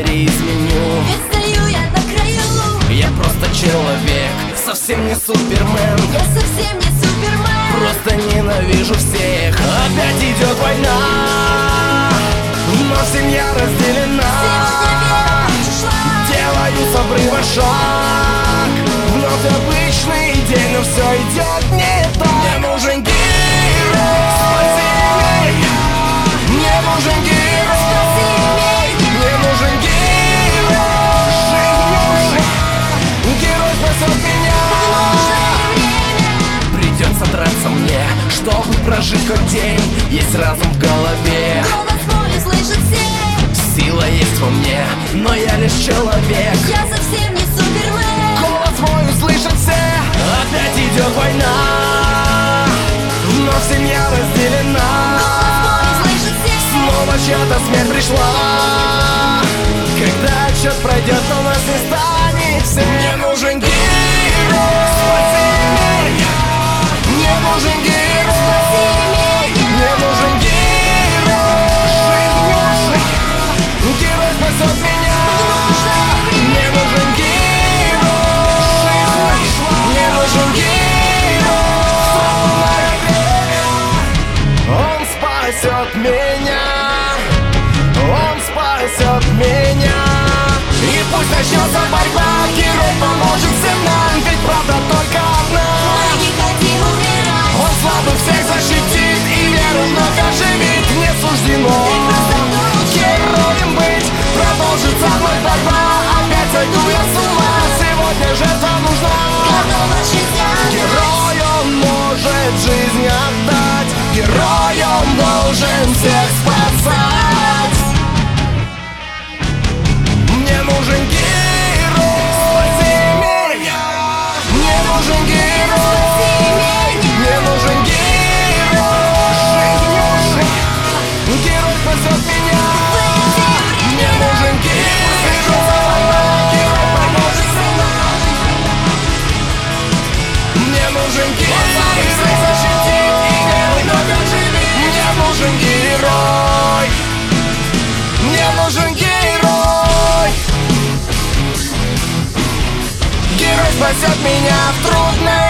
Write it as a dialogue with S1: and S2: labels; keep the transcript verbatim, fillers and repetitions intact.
S1: переизменю.
S2: Ведь стою я на краю.
S1: Я просто человек, совсем не супермен.
S2: Я совсем не супермен.
S1: Просто ненавижу всех. Опять идет война, но семья разделена. Делаю с обрыва шаг, вновь обычный день, но все идет не так. Мне нужен герой, спаси меня. Мне нужен герой, спаси меня. Мне нужен герой, жизнь нужен. Герой спасет меня. Придется драться мне, чтобы прожить хоть день. Есть разум в голове,
S2: Голос мой слышит все.
S1: сила есть во мне, но я лишь человек.
S2: Я совсем не супермен.
S1: Голос мой услышат все. Опять идет война, но семья разделена.
S2: Голос мой слышит все.
S1: Снова чья-то смерть пришла. Когда отсчет пройдет, но нас не станет всех. Мне нужен герой, спаси меня. Мне нужен герой, спаси меня. Мне нужен герой, жизнь нужен. Герой спасет меня. Мне нужен герой, жизнь нужен. Мне нужен герой. Он спасет меня. Он спасет меня. И пусть начнется борьба, герой поможет всем нам. Ведь правда только одна.
S2: Мы не хотим умирать.
S1: Он слабых всех защитит и веру вновь оживит. Не суждено героем быть. Продолжится вновь борьба. Опять сойду я с ума. Сегодня жертва нужна.
S2: Готова жизнь отдать.
S1: Герой, он может жизнь отдать. Герой, он должен всех спасать. Мне нужен герой, спаси меня. Мне нужен герой, спаси меня. Мне нужен герой, жизнь нужен. Герой спасет меня. Мне нужен герой, герой поможет всем нам. Мне нужен герой, всех защитит и веру вновь оживит. Мне нужен герой. Мне нужен герой. Герой спасет меня в трудной